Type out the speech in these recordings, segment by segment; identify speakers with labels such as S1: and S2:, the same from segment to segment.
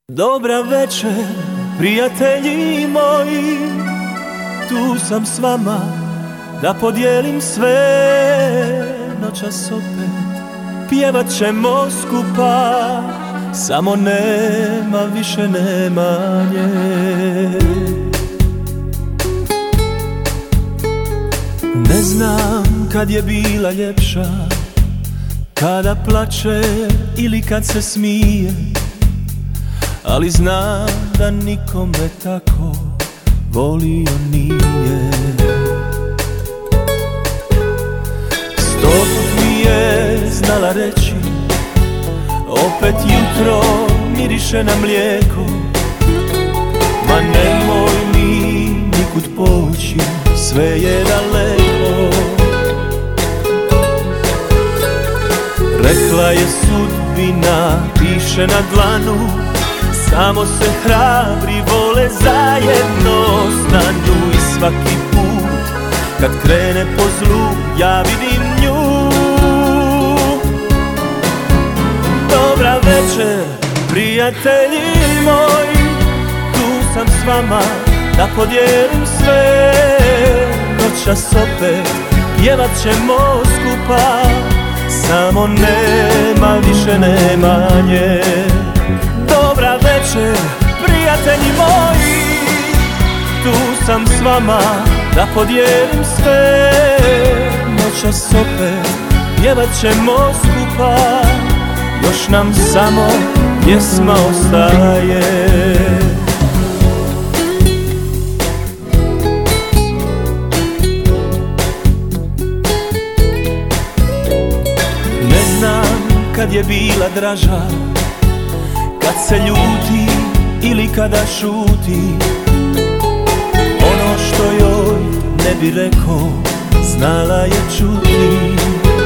S1: Dobra večer, prijatelji moji, tu sam s vama da podijelim sve. Noćas opet pjevat ćemo skupa, samo nema više nemanje. Ne znam kad je bila ljepša, kada plače ili kad se smije, ali znam da nikome tako volio nije. 100 put mi je znala reći, opet jutro miriše na mlijeko. Ma nemoj mi nikud poći, sve je daleko. Rekla je sudbina, piše na dlanu, samo se hrabri vole zajedno stanu. I svaki put kad krene po zlu, ja vidim nju. Dobra večer, prijatelji moji, tu sam s vama da podijelim sve. Noćas opet pjevat ćemo skupa, samo nema više nemanje. Dobra večer, prijatelji moji, tu sam s vama da podijelim sve. Noćas opet pjevat ćemo skupa, još nam samo pjesma ostaje. Ne znam kad je bila draža, kad se ljuti ili kada šuti. Ono što joj ne bi rekao, znala je čuti.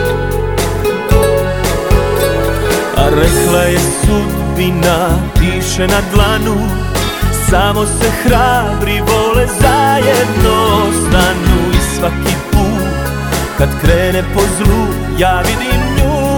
S1: A rekla je sudbina, piše na dlanu, samo se hrabri vole zajedno stanu. I svaki put kad krene po zlu, ja vidim nju.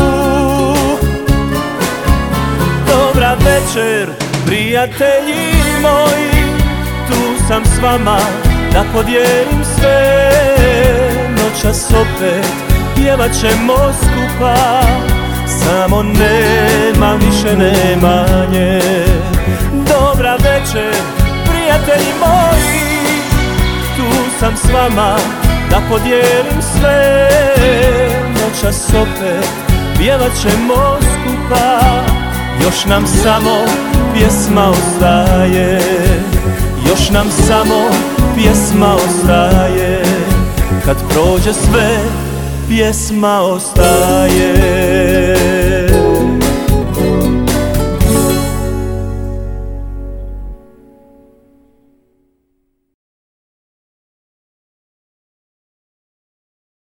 S1: Dobra večer, prijatelji moji, tu sam s vama da podijelim sve. Noćas opet pjevat ćemo skupa, samo nema više nemanje. Dobra večer, prijatelji moji, tu sam s vama da podijelim sve. Noćas opet pjevat ćemo skupa, još nam samo pjesma ostaje. Još nam samo pjesma ostaje, kad prođe sve pjesma ostaje.